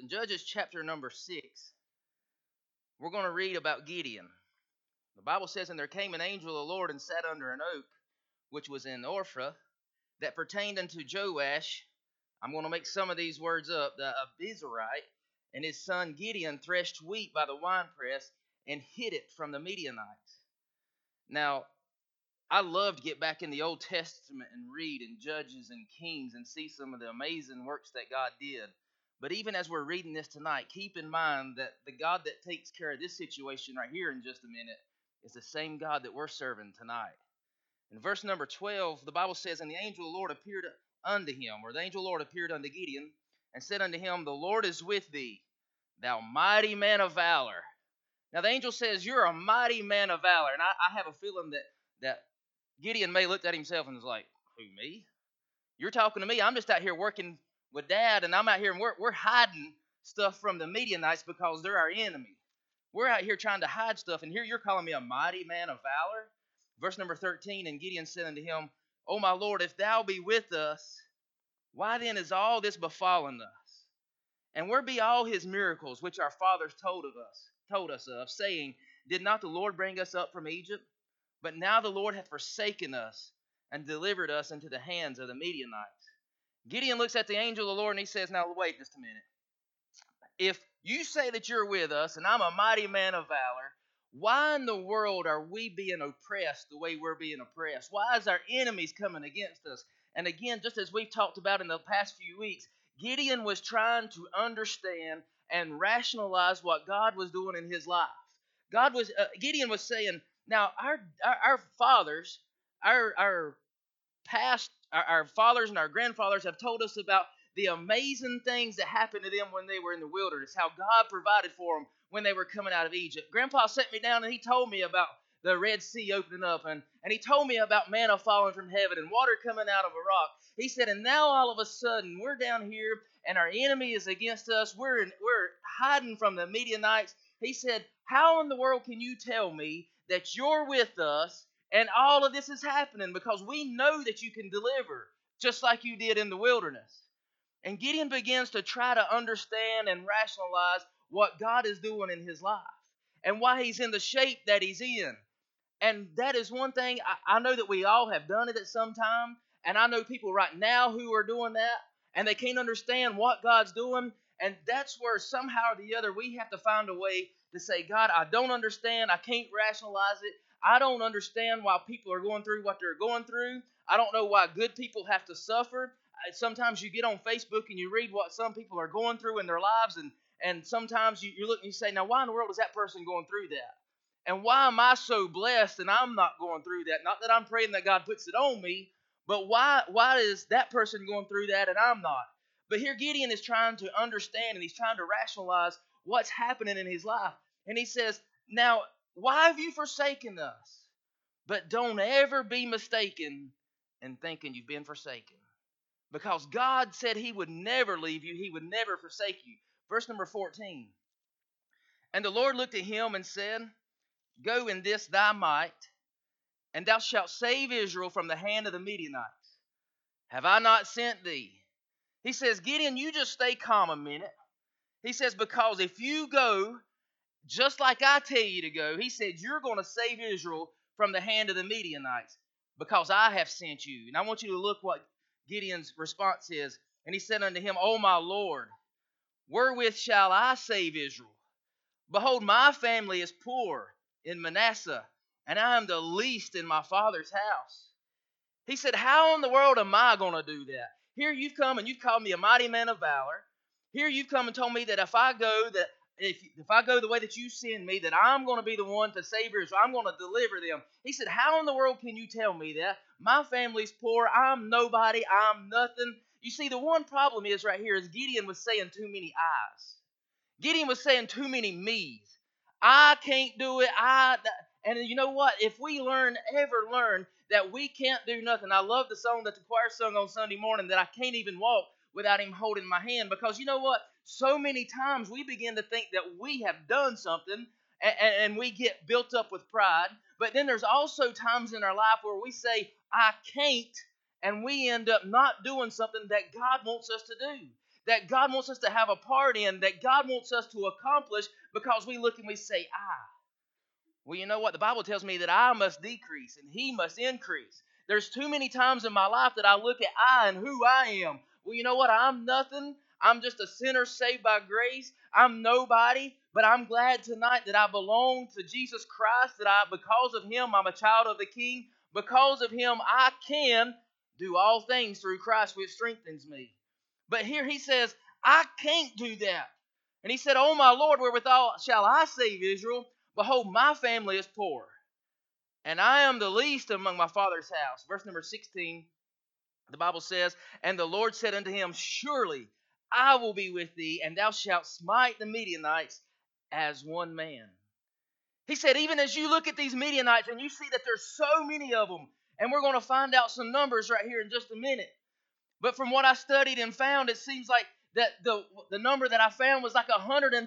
in Judges chapter number 6, we're going to read about Gideon. The Bible says, "And there came an angel of the Lord and sat under an oak, which was in Ophrah, that pertained unto Joash." I'm going to make some of these words up. The Abizarite, and his son Gideon threshed wheat by the winepress and hid it from the Midianites. Now, I love to get back in the Old Testament and read in Judges and Kings and see some of the amazing works that God did. But even as we're reading this tonight, keep in mind that the God that takes care of this situation right here in just a minute is the same God that we're serving tonight. In verse number 12, the Bible says, "And the angel of the Lord appeared unto him," or the angel of the Lord appeared unto Gideon, and said unto him, "The Lord is with thee, thou mighty man of valor." Now the angel says, "You're a mighty man of valor." And I have a feeling that Gideon may have looked at himself and was like, "Who, me? You're talking to me? I'm just out here working with Dad, and I'm out here and we're hiding stuff from the Midianites because they're our enemy. We're out here trying to hide stuff, and here you're calling me a mighty man of valor?" Verse number 13, "And Gideon said unto him, O my Lord, if thou be with us, why then is all this befallen us? And where be all his miracles which our fathers told us of, saying, Did not the Lord bring us up from Egypt? But now the Lord hath forsaken us and delivered us into the hands of the Midianites." Gideon looks at the angel of the Lord and he says, "Now wait just a minute. If you say that you're with us and I'm a mighty man of valor, why in the world are we being oppressed the way we're being oppressed? Why is our enemies coming against us?" And again, just as we've talked about in the past few weeks, Gideon was trying to understand and rationalize what God was doing in his life. Gideon was saying, now our fathers, our past, our fathers and our grandfathers have told us about the amazing things that happened to them when they were in the wilderness, how God provided for them when they were coming out of Egypt. Grandpa sat me down and he told me about the Red Sea opening up, and he told me about manna falling from heaven and water coming out of a rock. He said, and now all of a sudden we're down here and our enemy is against us. We're hiding from the Midianites. He said, how in the world can you tell me that you're with us and all of this is happening? Because we know that you can deliver just like you did in the wilderness. And Gideon begins to try to understand and rationalize what God is doing in his life and why he's in the shape that he's in. And that is one thing, I know that we all have done it at some time. And I know people right now who are doing that, and they can't understand what God's doing. And that's where somehow or the other we have to find a way to say, God, I don't understand. I can't rationalize it. I don't understand why people are going through what they're going through. I don't know why good people have to suffer. Sometimes you get on Facebook and you read what some people are going through in their lives, and sometimes you look and you say, now why in the world is that person going through that? And why am I so blessed and I'm not going through that? Not that I'm praying that God puts it on me, but why is that person going through that and I'm not? But here Gideon is trying to understand and he's trying to rationalize what's happening in his life. And he says, now, why have you forsaken us? But don't ever be mistaken in thinking you've been forsaken. Because God said he would never leave you. He would never forsake you. Verse number 14. And the Lord looked at him and said, Go in this thy might, and thou shalt save Israel from the hand of the Midianites. Have I not sent thee? He says, Gideon, you just stay calm a minute. He says, because if you go just like I tell you to go, he said, you're going to save Israel from the hand of the Midianites because I have sent you. And I want you to look what Gideon's response is. And he said unto him, O my Lord, wherewith shall I save Israel? Behold, my family is poor in Manasseh, and I am the least in my father's house. He said, how in the world am I going to do that? Here you've come and you've called me a mighty man of valor. Here you've come and told me that if I go the way that you send me, that I'm going to be the one to save Israel. I'm going to deliver them. He said, how in the world can you tell me that? My family's poor. I'm nobody. I'm nothing. You see, the one problem is right here is Gideon was saying too many I's. Gideon was saying too many me's. I can't do it. And you know what? If we ever learn that we can't do nothing. I love the song that the choir sung on Sunday morning, that I can't even walk without him holding my hand. Because you know what? So many times we begin to think that we have done something and we get built up with pride. But then there's also times in our life where we say, I can't, and we end up not doing something that God wants us to do. that God wants us to have a part in, that God wants us to accomplish, because we look and we say, I. Well, you know what? The Bible tells me that I must decrease and He must increase. There's too many times in my life that I look at I and who I am. Well, you know what? I'm nothing. I'm just a sinner saved by grace. I'm nobody. But I'm glad tonight that I belong to Jesus Christ, that because of Him, I'm a child of the King. Because of Him, I can do all things through Christ, which strengthens me. But here He says, I can't do that. And He said, Oh my Lord, wherewithal shall I save Israel? Behold, my family is poor, and I am the least among my father's house. Verse number 16, the Bible says, And the Lord said unto him, Surely I will be with thee, and thou shalt smite the Midianites as one man. He said, even as you look at these Midianites and you see that there's so many of them, and we're going to find out some numbers right here in just a minute. But from what I studied and found, it seems like that the number that I found was like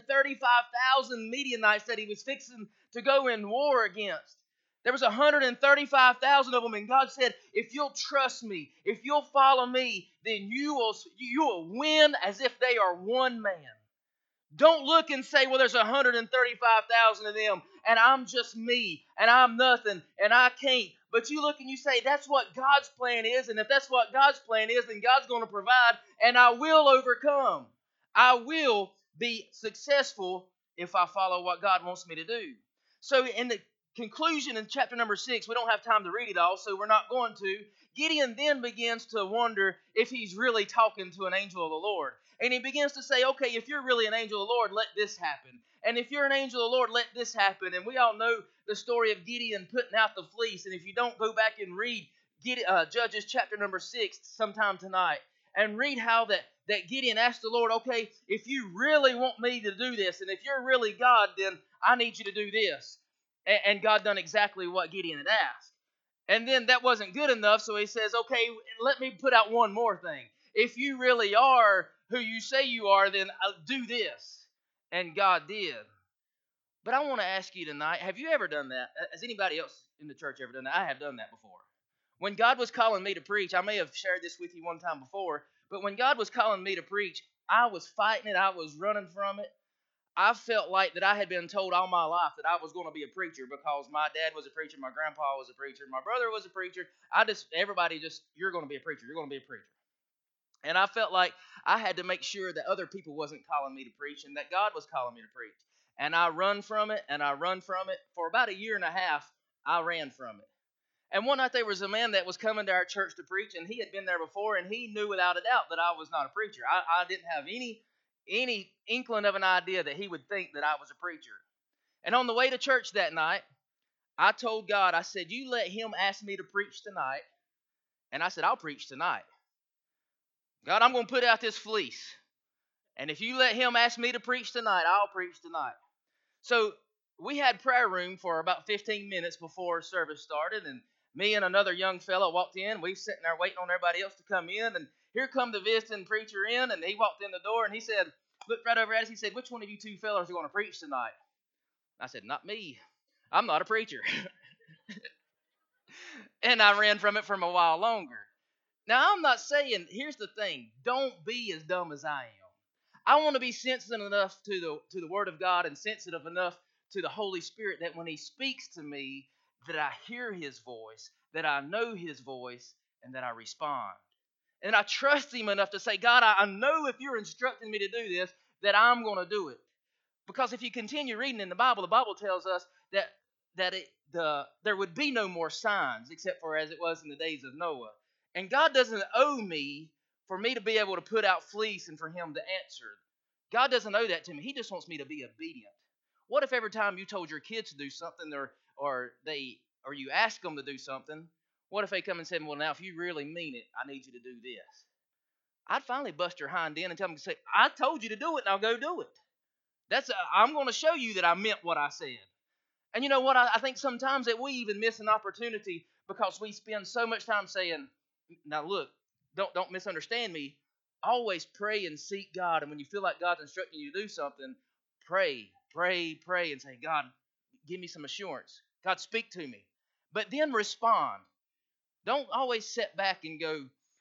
135,000 Midianites that he was fixing to go in war against. There was 135,000 of them, and God said, if you'll trust me, if you'll follow me, then you will win as if they are one man. Don't look and say, well, there's 135,000 of them, and I'm just me, and I'm nothing, and I can't. But you look and you say, that's what God's plan is, and if that's what God's plan is, then God's going to provide, and I will overcome. I will be successful if I follow what God wants me to do. So in the conclusion in chapter number 6, we don't have time to read it all, so we're not going to. Gideon then begins to wonder if he's really talking to an angel of the Lord. And he begins to say, okay, if you're really an angel of the Lord, let this happen. And if you're an angel of the Lord, let this happen. And we all know the story of Gideon putting out the fleece. And if you don't, go back and read Judges chapter number 6 sometime tonight. And read how that Gideon asked the Lord, okay, if you really want me to do this, and if you're really God, then I need you to do this. And God done exactly what Gideon had asked. And then that wasn't good enough, so he says, okay, let me put out one more thing. If you really are who you say you are, then do this. And God did. But I want to ask you tonight, have you ever done that? Has anybody else in the church ever done that? I have done that before. When God was calling me to preach, I may have shared this with you one time before, but when God was calling me to preach, I was fighting it. I was running from it. I felt like that I had been told all my life that I was going to be a preacher because my dad was a preacher, my grandpa was a preacher, my brother was a preacher. Everybody just, you're going to be a preacher. You're going to be a preacher. And I felt like I had to make sure that other people wasn't calling me to preach and that God was calling me to preach. And I run from it, and I run from it. For about a year and a half, I ran from it. And one night there was a man that was coming to our church to preach, and he had been there before, and he knew without a doubt that I was not a preacher. I didn't have any inkling of an idea that he would think that I was a preacher. And on the way to church that night, I told God, I said, you let him ask me to preach tonight. And I said, I'll preach tonight. God, I'm going to put out this fleece. And if you let him ask me to preach tonight, I'll preach tonight. So we had prayer room for about 15 minutes before service started. And me and another young fellow walked in. We sitting there waiting on everybody else to come in. And here come the visiting preacher in. And he walked in the door and he said, looked right over at us. He said, which one of you two fellas are going to preach tonight? I said, not me. I'm not a preacher. And I ran from it for a while longer. Now, I'm not saying, here's the thing, don't be as dumb as I am. I want to be sensitive enough to the Word of God and sensitive enough to the Holy Spirit that when He speaks to me, that I hear His voice, that I know His voice, and that I respond. And I trust Him enough to say, God, I know if you're instructing me to do this, that I'm going to do it. Because if you continue reading in the Bible tells us that there would be no more signs except for as it was in the days of Noah. And God doesn't owe me for me to be able to put out fleece and for Him to answer. God doesn't owe that to me. He just wants me to be obedient. What if every time you told your kids to do something or you ask them to do something, what if they come and said, well, now if you really mean it, I need you to do this? I'd finally bust your hind end and tell them to say, I told you to do it, now go do it. I'm going to show you that I meant what I said. And you know what? I think sometimes that we even miss an opportunity because we spend so much time saying, now look, don't misunderstand me. Always pray and seek God. And when you feel like God's instructing you to do something, pray, and say, God, give me some assurance. God, speak to me. But then respond. Don't always sit back and go,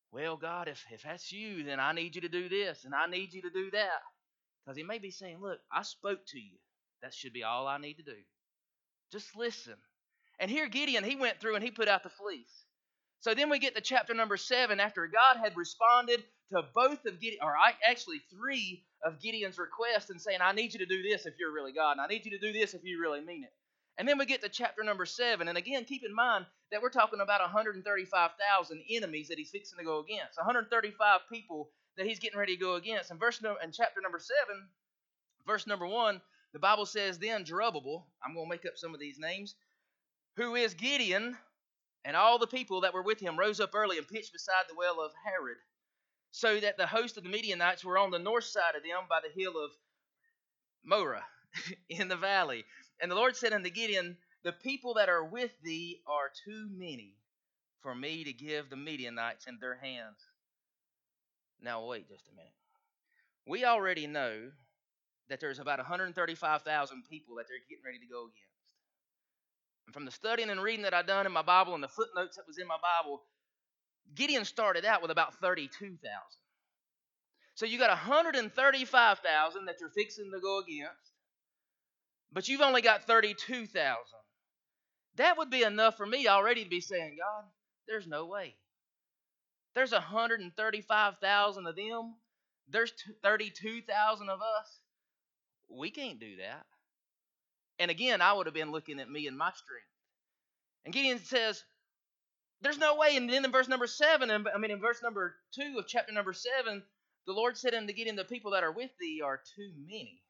Well, God, if that's you, then I need you to do this and I need you to do that. Because he may be saying, look, I spoke to you. That should be all I need to do. Just listen. And here Gideon, he went through and he put out the fleece. So then we get to chapter number 7 after God had responded to both of Gideon, or actually 3 of Gideon's requests and saying, I need you to do this if you're really God, and I need you to do this if you really mean it. And then we get to chapter number 7, and again, keep in mind that we're talking about 135,000 enemies that he's fixing to go against, 135 people that he's getting ready to go against. And chapter number 7, verse number 1, the Bible says, then Jerubbaal, I'm going to make up some of these names, who is Gideon, and all the people that were with him rose up early and pitched beside the well of Harod, so that the host of the Midianites were on the north side of them by the hill of Moreh in the valley. And the Lord said unto Gideon, the people that are with thee are too many for me to give the Midianites in their hands. Now wait just a minute. We already know that there's about 135,000 people that they're getting ready to go against. And from the studying and reading that I've done in my Bible and the footnotes that was in my Bible, Gideon started out with about 32,000. So you got 135,000 that you're fixing to go against, but you've only got 32,000. That would be enough for me already to be saying, God, there's no way. There's 135,000 of them. There's 32,000 of us. We can't do that. And again, I would have been looking at me and my strength. And Gideon says, there's no way. And then in verse number 7, in verse number 2 of chapter number 7, the Lord said unto Gideon, the people that are with thee are too many.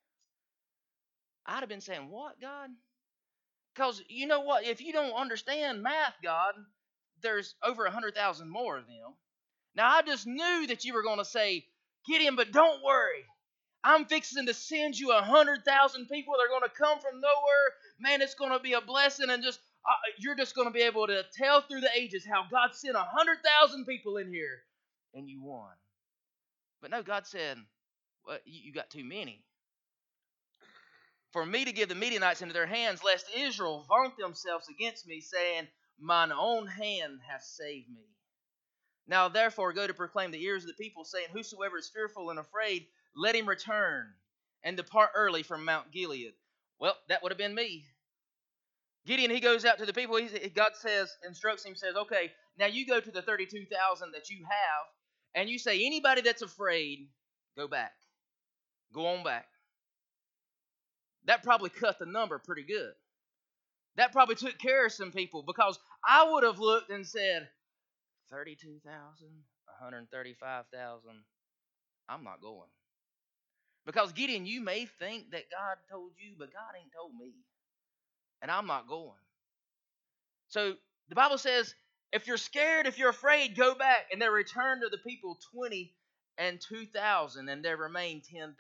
I'd have been saying, what, God? Because you know what? If you don't understand math, God, there's over 100,000 more of them. Now, I just knew that you were going to say, Gideon, but don't worry. I'm fixing to send you 100,000 people. They're going to come from nowhere. Man, it's going to be a blessing, and you're just going to be able to tell through the ages how God sent 100,000 people in here, and you won. But no, God said, well, you got too many. For me to give the Midianites into their hands, lest Israel vaunt themselves against me, saying, mine own hand hath saved me. Now therefore go to proclaim the ears of the people, saying, whosoever is fearful and afraid, let him return and depart early from Mount Gilead. Well, that would have been me. Gideon, he goes out to the people. God instructs him, says, okay, now you go to the 32,000 that you have, and you say, anybody that's afraid, go back. Go on back. That probably cut the number pretty good. That probably took care of some people, because I would have looked and said, 32,000, 135,000, I'm not going. Because Gideon, you may think that God told you, but God ain't told me. And I'm not going. So the Bible says, if you're scared, if you're afraid, go back. And there returned to the people 20 and 2,000, and there remained 10,000.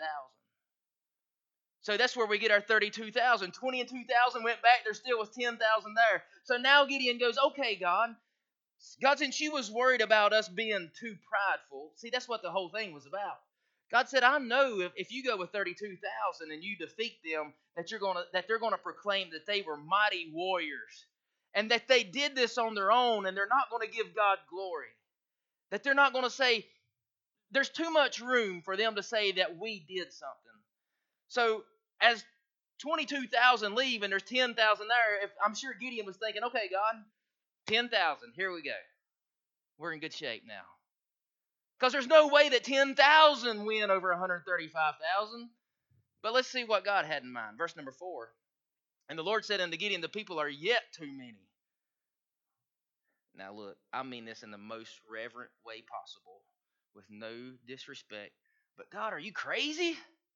So that's where we get our 32,000. 20 and 2,000 went back, there still was 10,000 there. So now Gideon goes, okay, God, since you was worried about us being too prideful, see, that's what the whole thing was about. God said, I know if you go with 32,000 and you defeat them, that they're gonna proclaim that they were mighty warriors, and that they did this on their own, and they're not going to give God glory. That they're not going to say, there's too much room for them to say that we did something. So as 22,000 leave and there's 10,000 there, I'm sure Gideon was thinking, okay, God, 10,000, here we go. We're in good shape now. Because there's no way that 10,000 win over 135,000. But let's see what God had in mind. Verse number 4. And the Lord said unto Gideon, the people are yet too many. Now look, I mean this in the most reverent way possible, with no disrespect. But God, are you crazy?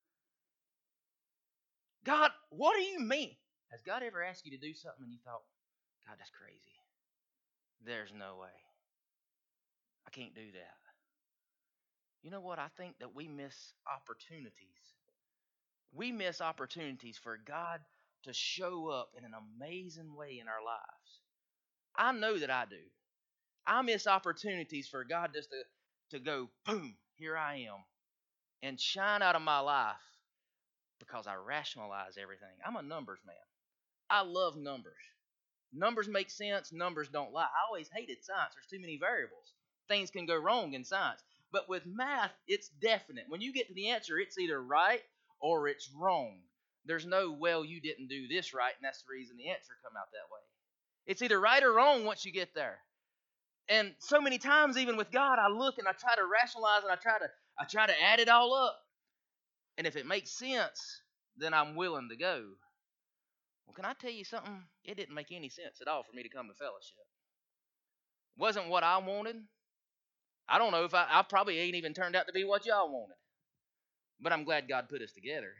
God, what do you mean? Has God ever asked you to do something and you thought, God, that's crazy? There's no way. I can't do that. You know what? I think that we miss opportunities. We miss opportunities for God to show up in an amazing way in our lives. I know that I do. I miss opportunities for God just to go, boom, here I am, and shine out of my life because I rationalize everything. I'm a numbers man. I love numbers. Numbers make sense. Numbers don't lie. I always hated science. There's too many variables. things can go wrong in science. But with math, it's definite. When you get to the answer, it's either right or it's wrong. There's no, well, you didn't do this right, and that's the reason the answer come out that way. It's either right or wrong once you get there. And so many times, even with God, I look and I try to rationalize and I try to add it all up. And if it makes sense, then I'm willing to go. Well, can I tell you something? It didn't make any sense at all for me to come to fellowship. It wasn't what I wanted. I don't know if I probably ain't even turned out to be what y'all wanted. But I'm glad God put us together.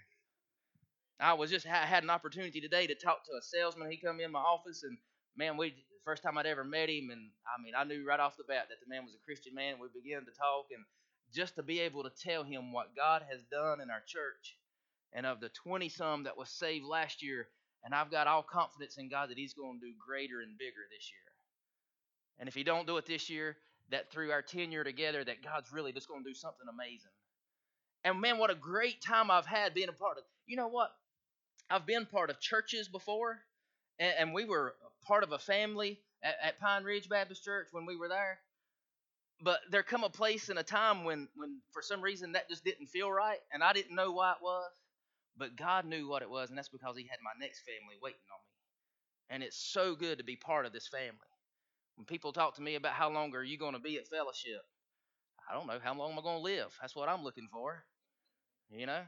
I had an opportunity today to talk to a salesman. He come in my office, and man, first time I'd ever met him, and I knew right off the bat that the man was a Christian man. We began to talk, and just to be able to tell him what God has done in our church, and of the 20 some that was saved last year, and I've got all confidence in God that He's going to do greater and bigger this year. And if He don't do it this year, that through our tenure together, that God's really just going to do something amazing. And man, what a great time I've had being a part of. You know what? I've been part of churches before, and we were part of a family at Pine Ridge Baptist Church when we were there. But there come a place and a time when for some reason that just didn't feel right, and I didn't know why it was. But God knew what it was, and that's because He had my next family waiting on me. And it's so good to be part of this family. When people talk to me about how long are you going to be at fellowship, I don't know. How long am I going to live? That's what I'm looking for, you know.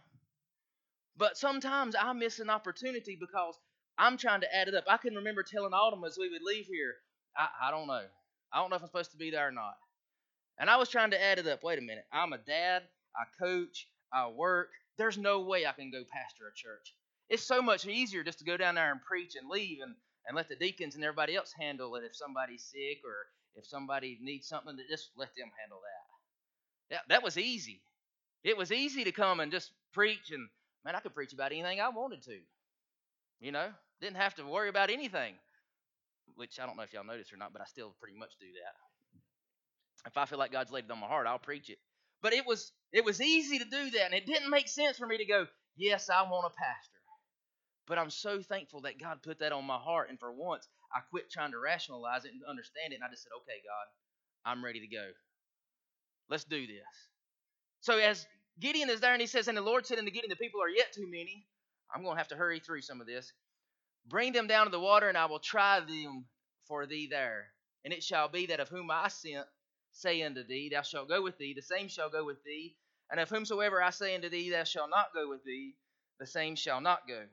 But sometimes I miss an opportunity because I'm trying to add it up. I can remember telling Autumn as we would leave here, I don't know. I don't know if I'm supposed to be there or not. And I was trying to add it up. Wait a minute. I'm a dad. I coach. I work. There's no way I can go pastor a church. It's so much easier just to go down there and preach and leave and let the deacons and everybody else handle it if somebody's sick or if somebody needs something, to just let them handle that. That was easy. It was easy to come and just preach, and man, I could preach about anything I wanted to. You know, didn't have to worry about anything, which I don't know if y'all noticed or not, but I still pretty much do that. If I feel like God's laid it on my heart, I'll preach it. But it was easy to do that, and it didn't make sense for me to go, yes, I want a pastor. But I'm so thankful that God put that on my heart, and for once, I quit trying to rationalize it and understand it, and I just said, okay, God, I'm ready to go. Let's do this. So as Gideon is there, and he says, and the Lord said unto Gideon, the people are yet too many. I'm going to have to hurry through some of this. Bring them down to the water, and I will try them for thee there. And it shall be that of whom I sent, say unto thee, thou shalt go with thee, the same shall go with thee. And of whomsoever I say unto thee, thou shalt not go with thee, the same shall not go.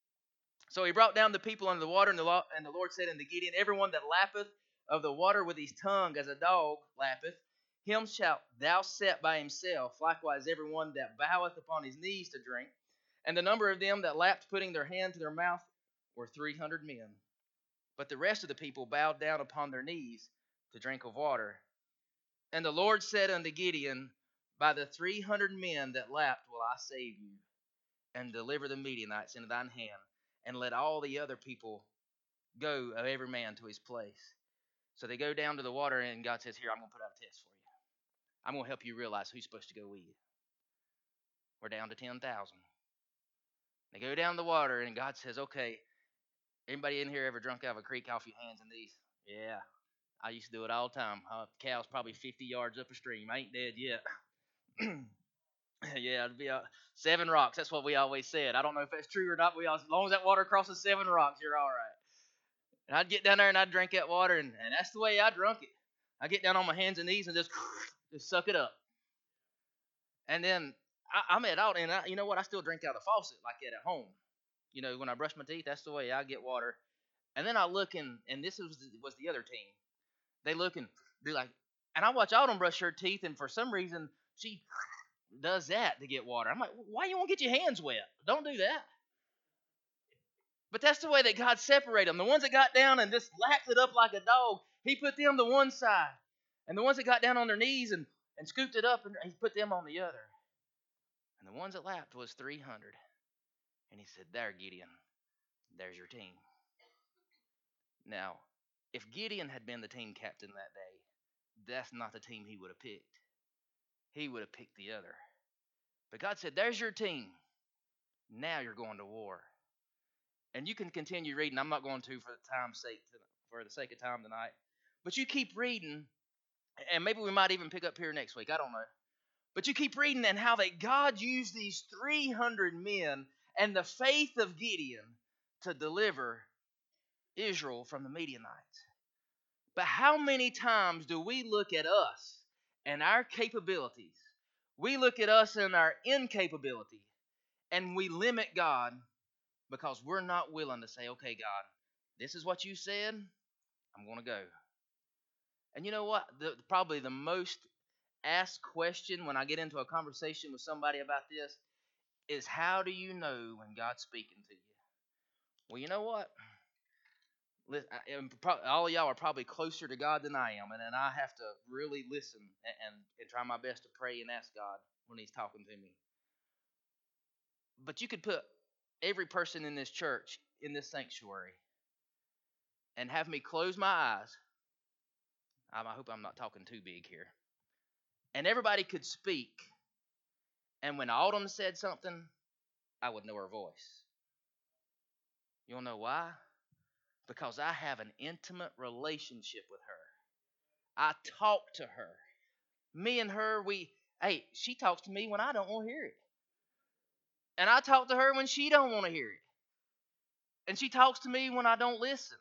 So he brought down the people under the water, and the Lord said unto Gideon, everyone that lappeth of the water with his tongue as a dog lappeth, him shalt thou set by himself, likewise everyone that boweth upon his knees to drink. And the number of them that lapped, putting their hand to their mouth, were 300 men. But the rest of the people bowed down upon their knees to drink of water. And the Lord said unto Gideon, by the 300 men that lapped will I save you, and deliver the Midianites into thine hand, and let all the other people go, every man to his place. So they go down to the water, and God says, here, I'm going to put out a test for you. I'm going to help you realize who's supposed to go with you. We're down to 10,000. They go down the water, and God says, okay, anybody in here ever drunk out of a creek off your hands and knees? Yeah, I used to do it all the time. Cow's probably 50 yards up a stream. I ain't dead yet. Yeah, it'd be 7 rocks. That's what we always said. I don't know if that's true or not. As long as that water crosses 7 rocks, you're all right. And I'd get down there and I'd drink that water, and that's the way I drunk it. I get down on my hands and knees and just suck it up. And then I'm at out, and you know what? I still drink out of the faucet like that at home. You know, when I brush my teeth, that's the way I get water. And then I look, and this was the other team. They look and do like, and I watch Autumn brush her teeth, and for some reason she does that to get water. I'm like, why you won't get your hands wet? Don't do that. But that's the way that God separated them. The ones that got down and just lapped it up like a dog, He put them to one side. And the ones that got down on their knees and scooped it up, and He put them on the other. And the ones that lapped was 300. And He said, there, Gideon, there's your team. Now, if Gideon had been the team captain that day, that's not the team he would have picked. He would have picked the other. But God said, there's your team. Now you're going to war. And you can continue reading. I'm not going to for the sake of time tonight. But you keep reading, And maybe we might even pick up here next week. I don't know. But you keep reading and how that God used these 300 men and the faith of Gideon to deliver Israel from the Midianites. But how many times do we look at us and our capabilities? We look at us and our incapability, and we limit God because we're not willing to say, okay, God, this is what you said. I'm going to go. And you know what? Probably the most asked question when I get into a conversation with somebody about this is, how do you know when God's speaking to you? Well, you know what? All of y'all are probably closer to God than I am, and I have to really listen and try my best to pray and ask God when He's talking to me. But you could put every person in this church, in this sanctuary, and have me close my eyes. I hope I'm not talking too big here. And everybody could speak, and when Autumn said something, I would know her voice. You want to know why? Because I have an intimate relationship with her. I talk to her. Me and her, she talks to me when I don't want to hear it. And I talk to her when she don't want to hear it. And she talks to me when I don't listen.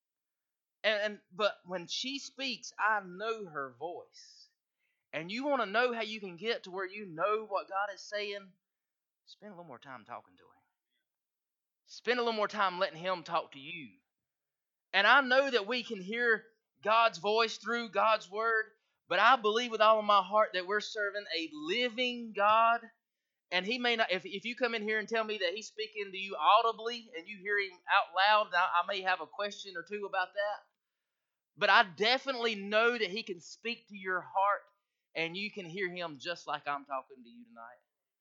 But when she speaks, I know her voice. And you want to know how you can get to where you know what God is saying? Spend a little more time talking to Him. Spend a little more time letting Him talk to you. And I know that we can hear God's voice through God's Word, but I believe with all of my heart that we're serving a living God. And He may not, if you come in here and tell me that He's speaking to you audibly and you hear Him out loud, I may have a question or two about that. But I definitely know that He can speak to your heart and you can hear Him just like I'm talking to you tonight.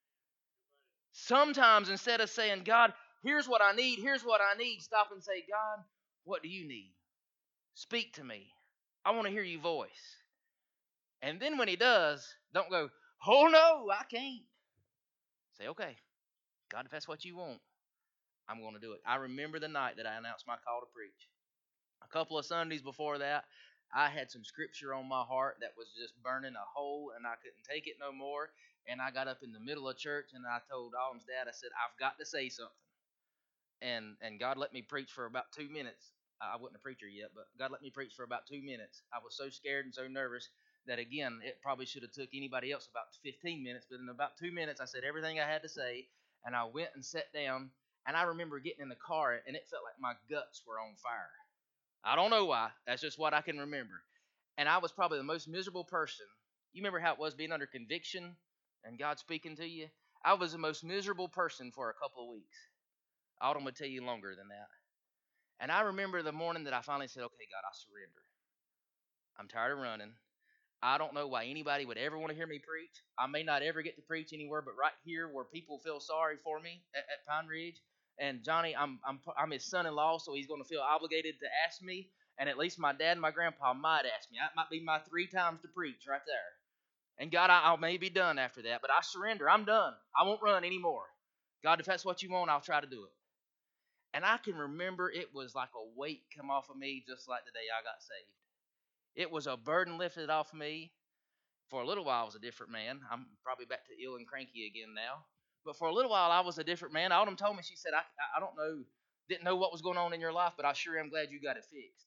Sometimes instead of saying, God, here's what I need, stop and say, God, what do you need? Speak to me. I want to hear your voice. And then when He does, don't go, oh no, I can't. Say, okay, God, if that's what you want, I'm going to do it. I remember the night that I announced my call to preach. A couple of Sundays before that, I had some scripture on my heart that was just burning a hole, and I couldn't take it no more. And I got up in the middle of church, and I told Autumn's dad, I said, I've got to say something. And God let me preach for about 2 minutes. I wasn't a preacher yet, but God let me preach for about 2 minutes. I was so scared and so nervous that, again, it probably should have took anybody else about 15 minutes. But in about 2 minutes, I said everything I had to say, and I went and sat down. And I remember getting in the car, and it felt like my guts were on fire. I don't know why. That's just what I can remember. And I was probably the most miserable person. You remember how it was being under conviction and God speaking to you? I was the most miserable person for a couple of weeks. Autumn would tell you longer than that. And I remember the morning that I finally said, okay, God, I surrender. I'm tired of running. I don't know why anybody would ever want to hear me preach. I may not ever get to preach anywhere but right here where people feel sorry for me at Pine Ridge. And Johnny, I'm his son-in-law, so he's going to feel obligated to ask me. And at least my dad and my grandpa might ask me. That might be my 3 times to preach right there. And God, I may be done after that, but I surrender. I'm done. I won't run anymore. God, if that's what you want, I'll try to do it. And I can remember it was like a weight come off of me just like the day I got saved. It was a burden lifted off of me. For a little while, I was a different man. I'm probably back to ill and cranky again now. But for a little while, I was a different man. Autumn told me, she said, I don't know, didn't know what was going on in your life, but I sure am glad you got it fixed.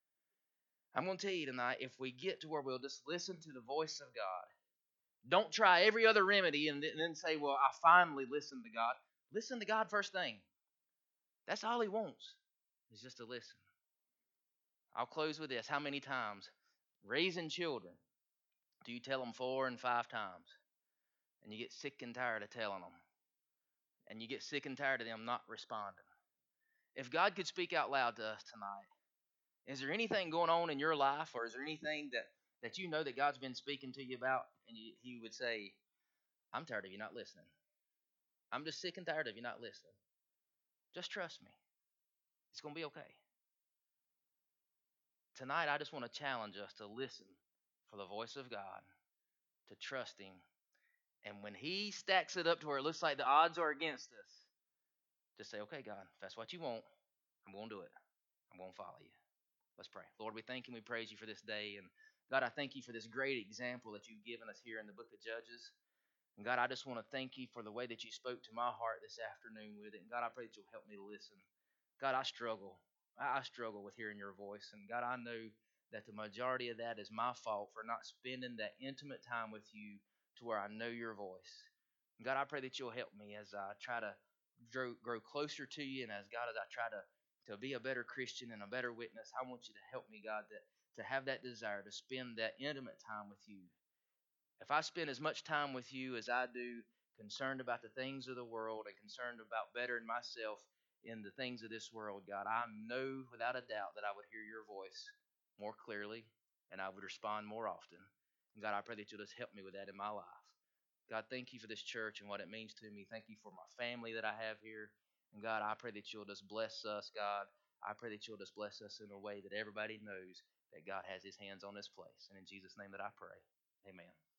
I'm going to tell you tonight, if we get to where we'll just listen to the voice of God, don't try every other remedy and then say, well, I finally listened to God. Listen to God first thing. That's all He wants, is just to listen. I'll close with this. How many times, raising children, do you tell them 4 and 5 times? And you get sick and tired of telling them. And you get sick and tired of them not responding. If God could speak out loud to us tonight, is there anything going on in your life, or is there anything that you know that God's been speaking to you about, and He would say, I'm tired of you not listening. I'm just sick and tired of you not listening. Just trust me. It's going to be okay. Tonight, I just want to challenge us to listen for the voice of God, to trust Him. And when He stacks it up to where it looks like the odds are against us, just say, okay, God, if that's what you want, I'm going to do it. I'm going to follow you. Let's pray. Lord, we thank and we praise you for this day. And God, I thank you for this great example that you've given us here in the book of Judges. And God, I just want to thank you for the way that you spoke to my heart this afternoon with it. And God, I pray that you'll help me to listen. God, I struggle. I struggle with hearing your voice. And God, I know that the majority of that is my fault for not spending that intimate time with you to where I know your voice. And God, I pray that you'll help me as I try to grow closer to you. And as God, as I try to be a better Christian and a better witness, I want you to help me, God, to have that desire to spend that intimate time with you. If I spend as much time with you as I do concerned about the things of the world and concerned about bettering myself in the things of this world, God, I know without a doubt that I would hear your voice more clearly and I would respond more often. And God, I pray that you'll just help me with that in my life. God, thank you for this church and what it means to me. Thank you for my family that I have here. And God, I pray that you'll just bless us, God. I pray that you'll just bless us in a way that everybody knows that God has his hands on this place. And in Jesus' name that I pray. Amen.